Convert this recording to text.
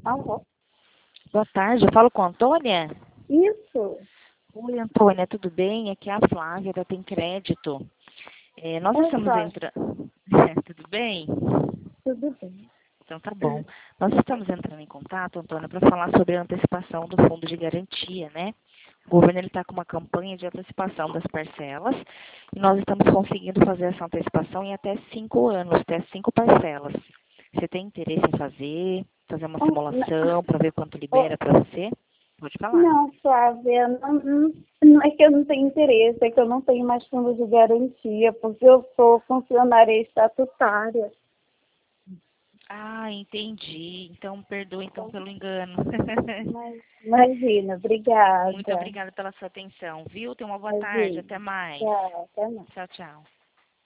Alô? Boa tarde, eu falo com a Antônia? Isso. Oi, Antônia, tudo bem? Aqui é a Flávia da Tem Crédito. Nós Oi, estamos Flávia. entrando... Tudo bem? Tudo bem? Então tá bom. Nós estamos entrando em contato, Antônia, para falar sobre a antecipação do fundo de garantia, né? O governo está com uma campanha de antecipação das parcelas e nós estamos conseguindo fazer essa antecipação em até 5 anos, até 5 parcelas. Você tem interesse em fazer uma Oh, simulação para ver quanto oh, libera para você? Pode falar. não, Flávia, não é que eu não tenho interesse, é que eu não tenho mais fundo de garantia, porque eu sou funcionária estatutária. Ah, entendi. Então, perdoe então pelo engano. Mas, imagina, Muito obrigada. obrigada pela sua atenção, viu? Tenha uma boa tarde. Imagina. Até mais. Tchau, até mais. Tchau, tchau.